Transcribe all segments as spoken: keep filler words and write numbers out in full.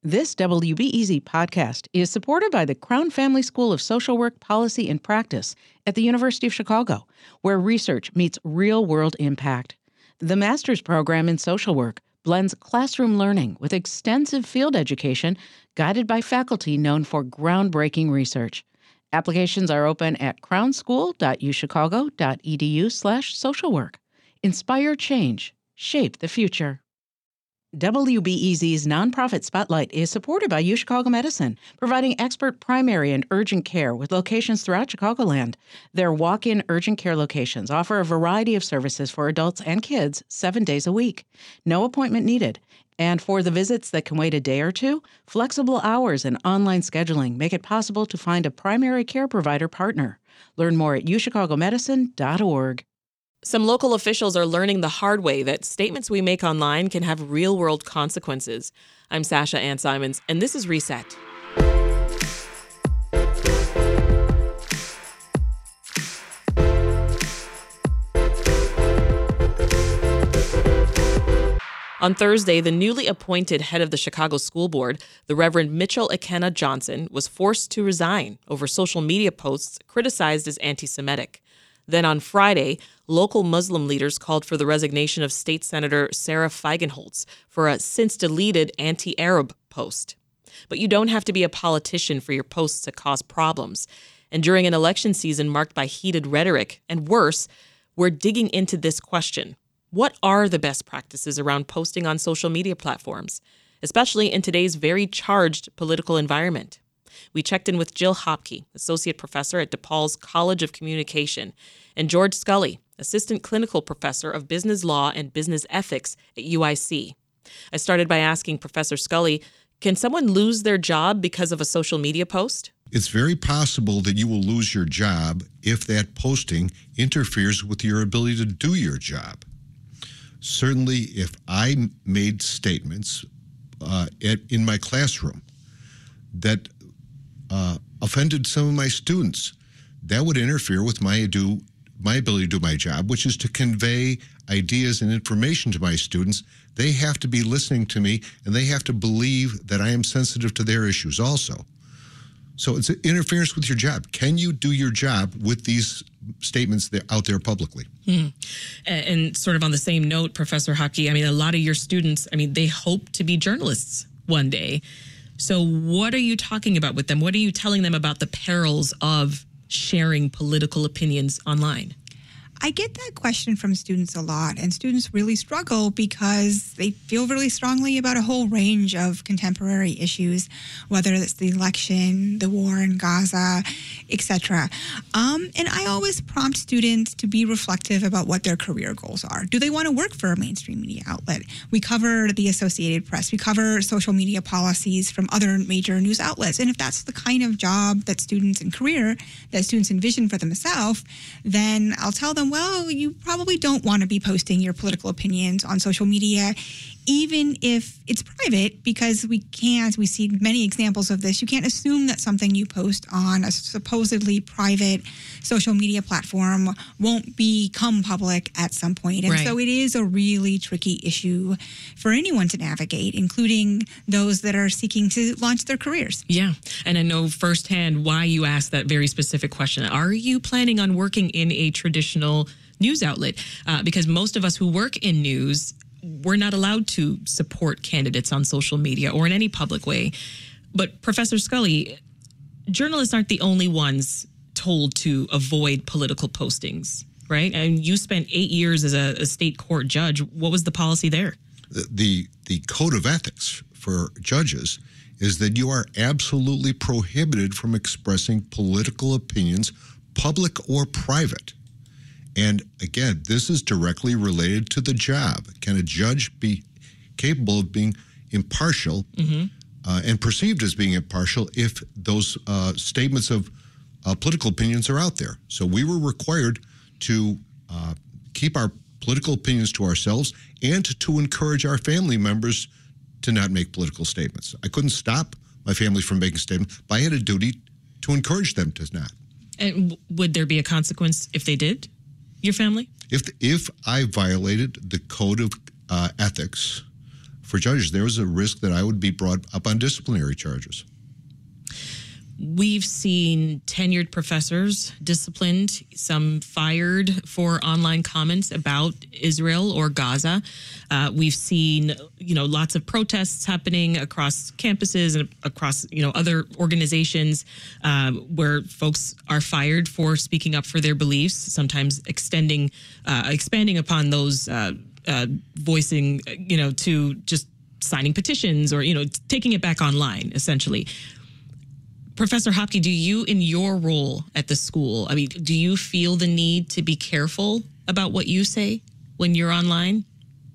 This W B E Z podcast is supported by the Crown Family School of Social Work, Policy, and Practice at the University of Chicago, where research meets real-world impact. The master's program in social work blends classroom learning with extensive field education guided by faculty known for groundbreaking research. Applications are open at crownschool.uchicago.edu slash social work. Inspire change. Shape the future. W B E Z's nonprofit Spotlight is supported by UChicago Medicine, providing expert primary and urgent care with locations throughout Chicagoland. Their walk-in urgent care locations offer a variety of services for adults and kids seven days a week. No appointment needed. And for the visits that can wait a day or two, flexible hours and online scheduling make it possible to find a primary care provider partner. Learn more at u chicago medicine dot org. Some local officials are learning the hard way that statements we make online can have real-world consequences. I'm Sasha Ann Simons, and this is Reset. On Thursday, the newly appointed head of the Chicago School Board, the Reverend Mitchell Ikenna Johnson, was forced to resign over social media posts criticized as anti-Semitic. Then on Friday, local Muslim leaders called for the resignation of State Senator Sarah Feigenholtz for a since-deleted anti-Arab post. But you don't have to be a politician for your posts to cause problems. And during an election season marked by heated rhetoric, and worse, we're digging into this question. What are the best practices around posting on social media platforms, especially in today's very charged political environment? We checked in with Jill Hopke, associate professor at DePaul's College of Communication, and George Scully, assistant clinical professor of business law and business ethics at U I C. I started by asking Professor Scully, can someone lose their job because of a social media post? It's very possible that you will lose your job if that posting interferes with your ability to do your job. Certainly, if I made statements uh, at, in my classroom that uh, offended some of my students, that would interfere with my do my ability to do my job, which is to convey ideas and information to my students. They have to be listening to me, and they have to believe that I am sensitive to their issues also. So it's interference with your job. Can you do your job with these statements that out there publicly? Hmm. And sort of on the same note, Professor Hopke, I mean, a lot of your students, I mean, they hope to be journalists one day. So what are you talking about with them? What are you telling them about the perils of sharing political opinions online? I get that question from students a lot, and students really struggle because they feel really strongly about a whole range of contemporary issues, whether it's the election, the war in Gaza, et cetera. Um, and I always prompt students to be reflective about what their career goals are. Do they want to work for a mainstream media outlet? We cover the Associated Press. We cover social media policies from other major news outlets. And if that's the kind of job that students and career that students envision for themselves, then I'll tell them, well, you probably don't want to be posting your political opinions on social media, even if it's private, because we can't, we see many examples of this. You can't assume that something you post on a supposedly private social media platform won't become public at some point. And right. So it is a really tricky issue for anyone to navigate, including those that are seeking to launch their careers. Yeah. And I know firsthand why you asked that very specific question. Are you planning on working in a traditional news outlet? Uh, because most of us who work in news, we're not allowed to support candidates on social media or in any public way. But Professor Scully, journalists aren't the only ones told to avoid political postings, right? And you spent eight years as a, a state court judge. What was the policy there? The, the the code of ethics for judges is that you are absolutely prohibited from expressing political opinions, public or private. And again, this is directly related to the job. Can a judge be capable of being impartial mm-hmm. uh, and perceived as being impartial if those uh, statements of uh, political opinions are out there? So we were required to uh, keep our political opinions to ourselves and to, to encourage our family members to not make political statements. I couldn't stop my family from making statements, but I had a duty to encourage them to not. And would there be a consequence if they did? Your family? If if I violated the code of uh, ethics for judges, there was a risk that I would be brought up on disciplinary charges. We've seen tenured professors disciplined, some fired for online comments about Israel or Gaza. Uh, we've seen, you know, lots of protests happening across campuses and across, you know, other organizations uh, where folks are fired for speaking up for their beliefs, sometimes extending, uh, expanding upon those, uh, uh, voicing, you know, to just signing petitions or, you know, taking it back online, essentially. Professor Hopke, do you, in your role at the school, I mean, do you feel the need to be careful about what you say when you're online?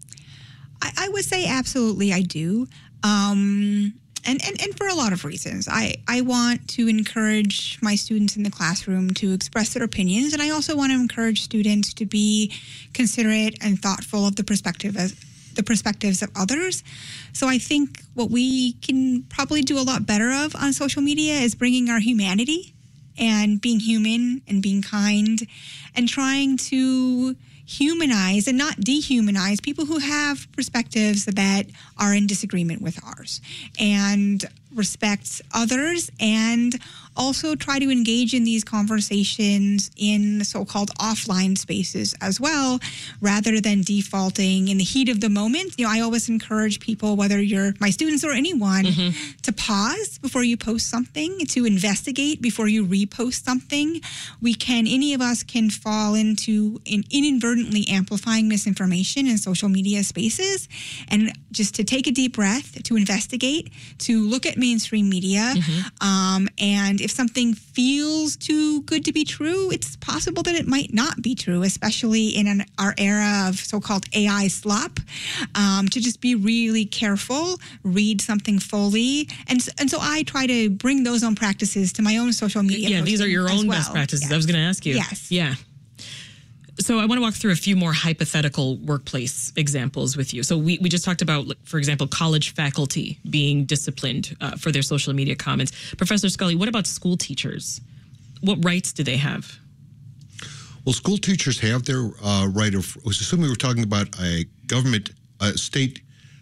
I, I would say absolutely I do. Um, and, and, and for a lot of reasons. I, I want to encourage my students in the classroom to express their opinions, and I also want to encourage students to be considerate and thoughtful of the perspective of the perspectives of others. So I think what we can probably do a lot better of on social media is bringing our humanity and being human and being kind and trying to humanize and not dehumanize people who have perspectives that are in disagreement with ours, and respect others, and also try to engage in these conversations in so-called offline spaces as well, rather than defaulting in the heat of the moment. You know, I always encourage people, whether you're my students or anyone, mm-hmm. to pause before you post something, to investigate before you repost something. We can, any of us can fall into in, inadvertently amplifying misinformation in social media spaces, and just to take a deep breath, to investigate, to look at mainstream media, mm-hmm. um, and if something feels too good to be true, it's possible that it might not be true, especially in an, our era of so-called A I slop, um, to just be really careful, read something fully. And, and so I try to bring those own practices to my own social media. Yeah, these are your own well. best practices. Yes. I was going to ask you. Yes. Yeah. So I want to walk through a few more hypothetical workplace examples with you. So we, we just talked about, for example, college faculty being disciplined uh, for their social media comments. Professor Scully, what about school teachers? What rights do they have? Well, school teachers have their uh, right of, assuming we were talking about a government, uh, state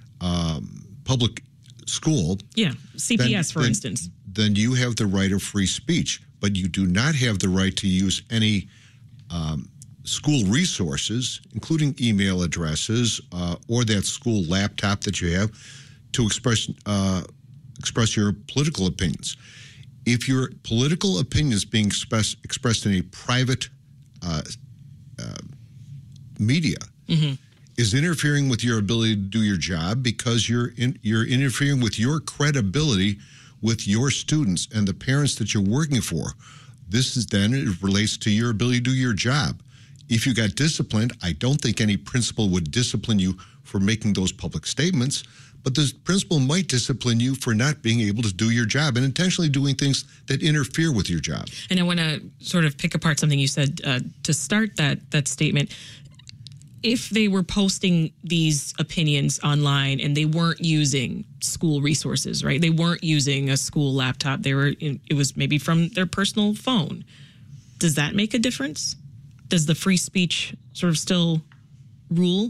um, public school. Yeah, C P S, then, for then, instance. Then you have the right of free speech, but you do not have the right to use any um, school resources, including email addresses uh, or that school laptop that you have, to express uh, express your political opinions. If your political opinions being express, expressed in a private uh, uh, media mm-hmm. is interfering with your ability to do your job, because you're in, you're interfering with your credibility with your students and the parents that you're working for, this is then it relates to your ability to do your job. If you got disciplined, I don't think any principal would discipline you for making those public statements, but the principal might discipline you for not being able to do your job and intentionally doing things that interfere with your job. And I want to sort of pick apart something you said uh, to start that that statement. If they were posting these opinions online and they weren't using school resources, right? They weren't using a school laptop. They were, it was maybe from their personal phone. Does that make a difference? Does the free speech sort of still rule?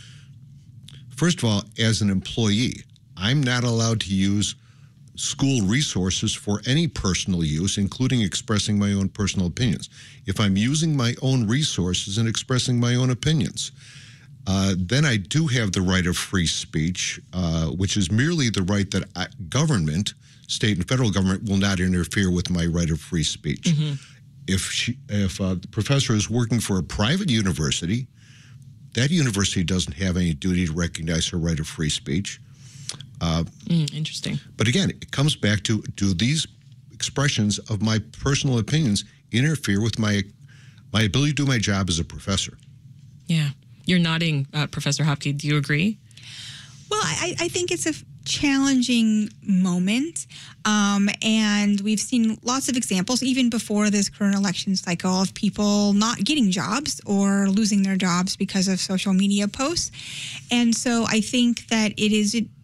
First of all, as an employee, I'm not allowed to use school resources for any personal use, including expressing my own personal opinions. If I'm using my own resources and expressing my own opinions, uh, then I do have the right of free speech, uh, which is merely the right that I, government, state and federal government, will not interfere with my right of free speech. Mm-hmm. If she, if uh, the professor is working for a private university, that university doesn't have any duty to recognize her right of free speech. Uh, mm, interesting. But again, it comes back to, do these expressions of my personal opinions interfere with my my ability to do my job as a professor? Yeah. You're nodding, uh, Professor Hopke. Do you agree? Well, I, I think it's a challenging moment. Um, and we've seen lots of examples, even before this current election cycle, of people not getting jobs or losing their jobs because of social media posts. And so I think that it is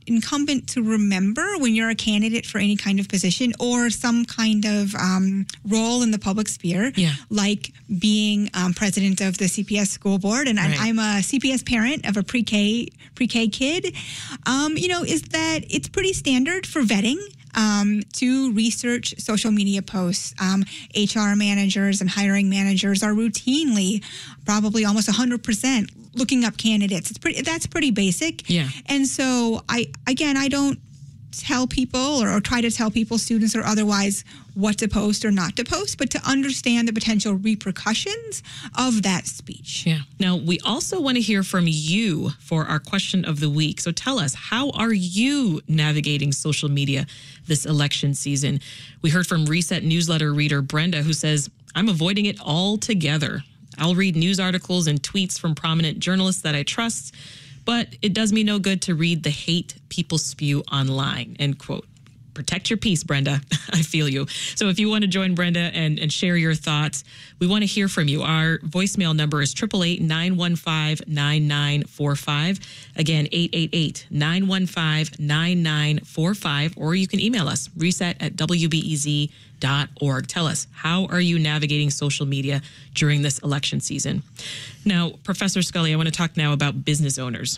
incumbent to remember when you're a candidate for any kind of position or some kind of um, role in the public sphere, Yeah. like being um, president of the C P S school board, and Right. I'm a C P S parent of a pre-K pre-K kid. Um, you know, is that it's pretty standard for vetting. Um, to research social media posts. Um, H R managers and hiring managers are routinely, probably almost one hundred percent, looking up candidates. It's pretty. That's pretty basic. Yeah. And so, I again, I don't tell people or, or try to tell people, students or otherwise, what to post or not to post, but to understand the potential repercussions of that speech. Yeah. Now, we also want to hear from you for our question of the week. So tell us, how are you navigating social media this election season? We heard from Reset newsletter reader Brenda, who says, I'm avoiding it altogether. I'll read news articles and tweets from prominent journalists that I trust, but it does me no good to read the hate people spew online, end quote. Protect your peace, Brenda. I feel you. So if you want to join Brenda and, and share your thoughts, we want to hear from you. Our voicemail number is eight eight eight, nine one five, nine nine four five. Again, eight eight eight, nine one five, nine nine four five. Or you can email us, reset at w b e z dot org. Tell us, how are you navigating social media during this election season? Now, Professor Scully, I want to talk now about business owners.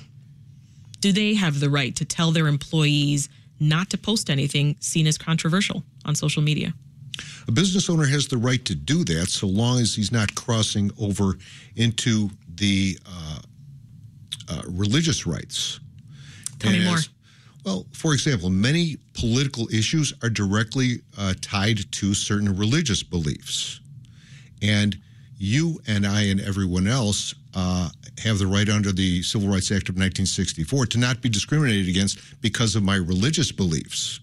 Do they have the right to tell their employees not to post anything seen as controversial on social media? A business owner has the right to do that so long as he's not crossing over into the uh, uh, religious rights. Tell me more. Well, for example, many political issues are directly uh, tied to certain religious beliefs. And you and I and everyone else uh, have the right under the Civil Rights Act of nineteen sixty-four to not be discriminated against because of my religious beliefs.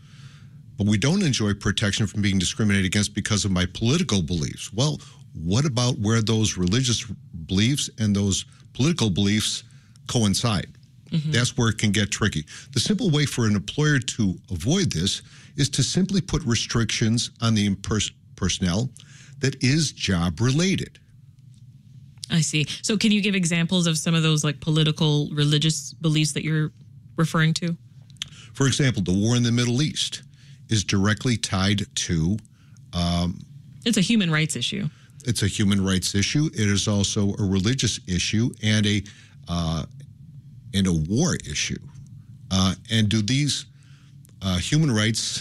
But we don't enjoy protection from being discriminated against because of my political beliefs. Well, what about where those religious beliefs and those political beliefs coincide? Mm-hmm. That's where it can get tricky. The simple way for an employer to avoid this is to simply put restrictions on the impers- personnel that is job related. I see. So can you give examples of some of those like political, religious beliefs that you're referring to? For example, the war in the Middle East is directly tied to... Um, it's a human rights issue. It's a human rights issue. It is also a religious issue and a uh, and a war issue. Uh, and do these uh, human rights,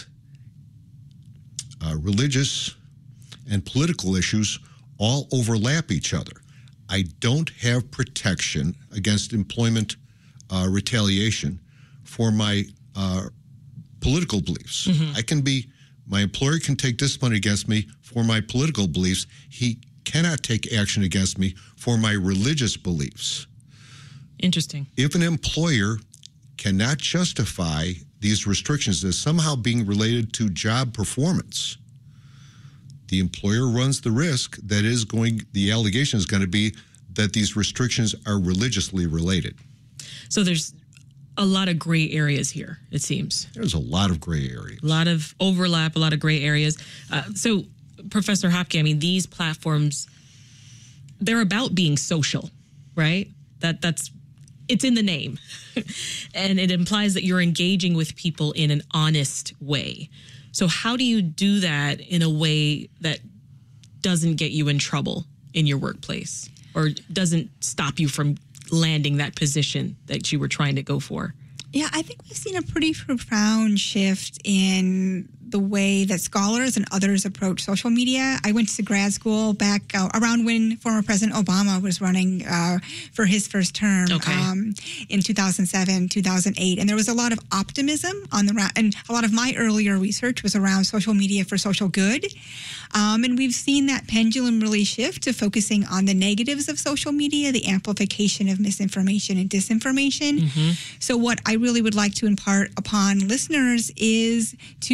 uh, religious, and political issues all overlap each other? I don't have protection against employment uh, retaliation for my uh, political beliefs. Mm-hmm. I can be, my employer can take discipline against me for my political beliefs. He cannot take action against me for my religious beliefs. Interesting. If an employer cannot justify these restrictions as somehow being related to job performance, the employer runs the risk that is going, the allegation is going to be that these restrictions are religiously related. So there's a lot of gray areas here, it seems. There's a lot of gray areas. A lot of overlap, a lot of gray areas. Uh, so, Professor Hopke, I mean, these platforms, they're about being social, right? That That's, it's in the name. And it implies that you're engaging with people in an honest way. So how do you do that in a way that doesn't get you in trouble in your workplace or doesn't stop you from landing that position that you were trying to go for? Yeah, I think we've seen a pretty profound shift in the way that scholars and others approach social media. I went to grad school back uh, around when former President Obama was running uh, for his first term okay. um, in two thousand seven, two thousand eight. And there was a lot of optimism on the ra- and a lot of my earlier research was around social media for social good. Um, and we've seen that pendulum really shift to focusing on the negatives of social media, the amplification of misinformation and disinformation. Mm-hmm. So what I really would like to impart upon listeners is to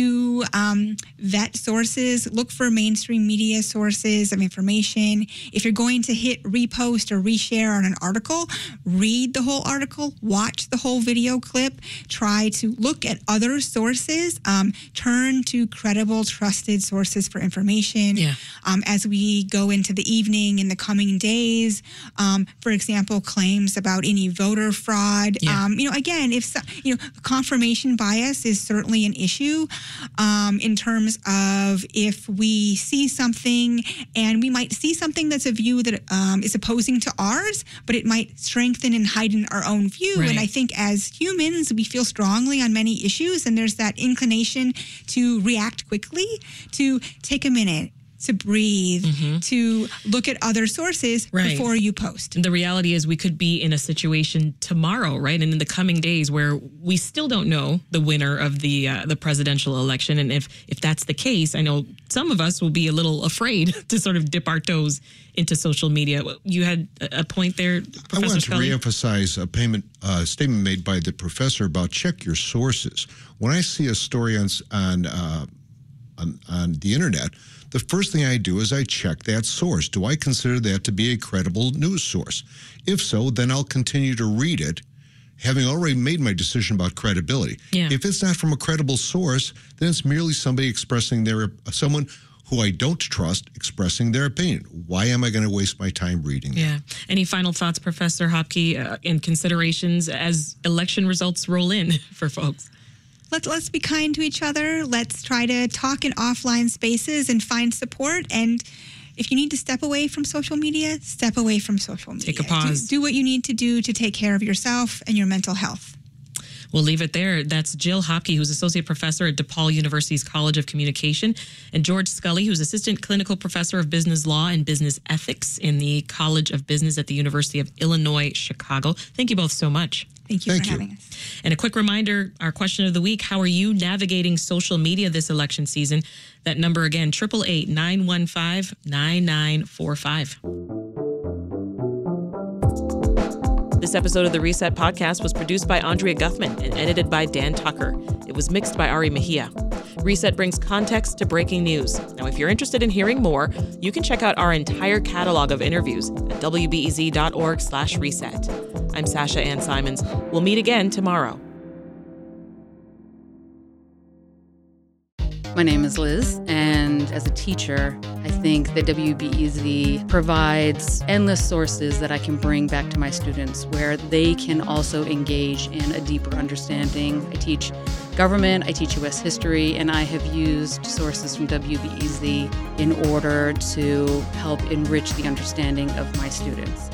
do um, vet sources. Look for mainstream media sources of information. If you're going to hit repost or reshare on an article, read the whole article, watch the whole video clip, try to look at other sources, um, turn to credible, trusted sources for information. Yeah. Um, as we go into the evening in the coming days, um, for example, claims about any voter fraud. Yeah. Um, you know, again, if so, you know, confirmation bias is certainly an issue um, in terms of if we see something and we might see something that's a view that um, is opposing to ours, but it might strengthen and heighten our own view. Right. And I think as humans, we feel strongly on many issues, and there's that inclination to react quickly, to take a minute, to breathe, mm-hmm. to look at other sources right. before you post. The reality is we could be in a situation tomorrow, right? And in the coming days where we still don't know the winner of the uh, the presidential election. And if, if that's the case, I know some of us will be a little afraid to sort of dip our toes into social media. You had a point there, Professor I want Scully? to reemphasize a payment uh, statement made by the professor about check your sources. When I see a story on on, uh, on on the internet, the first thing I do is I check that source. Do I consider that to be a credible news source? If so, then I'll continue to read it, having already made my decision about credibility. Yeah. If it's not from a credible source, then it's merely somebody expressing their, someone who I don't trust expressing their opinion. Why am I going to waste my time reading that? Yeah. Any final thoughts, Professor Hopke, uh, and considerations as election results roll in for folks? Let's, let's be kind to each other. Let's try to talk in offline spaces and find support. And if you need to step away from social media, step away from social media. Take a pause. Do, do what you need to do to take care of yourself and your mental health. We'll leave it there. That's Jill Hopke, who's Associate Professor at DePaul University's College of Communication, and George Scully, who's Assistant Clinical Professor of Business Law and Business Ethics in the College of Business at the University of Illinois, Chicago. Thank you both so much. Thank you Thank for you. having us. And a quick reminder, our question of the week, how are you navigating social media this election season? That number again, eight eight eight, nine one five, nine nine four five. This episode of the Reset Podcast was produced by Andrea Guthman and edited by Dan Tucker. It was mixed by Ari Mejia. Reset brings context to breaking news. Now, if you're interested in hearing more, you can check out our entire catalog of interviews at w b e z dot org slash reset. I'm Sasha Ann Simons. We'll meet again tomorrow. My name is Liz, and as a teacher, I think that W B E Z provides endless sources that I can bring back to my students where they can also engage in a deeper understanding. I teach government, I teach U S history, and I have used sources from W B E Z in order to help enrich the understanding of my students.